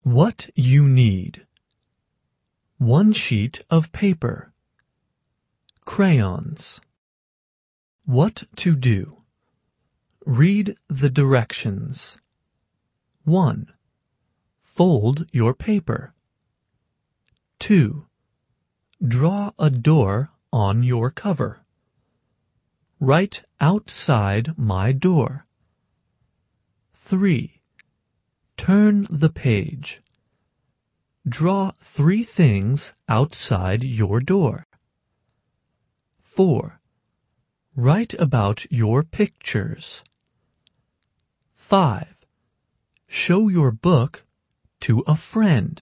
What you need: 1 sheet of paper, crayons. What to do: read the directions. 1. Fold your paper. 2. Draw a door on your cover. Write outside my door. 3. Turn the page. Draw 3 things outside your door. 4. Write about your pictures. 5. Show your book to a friend.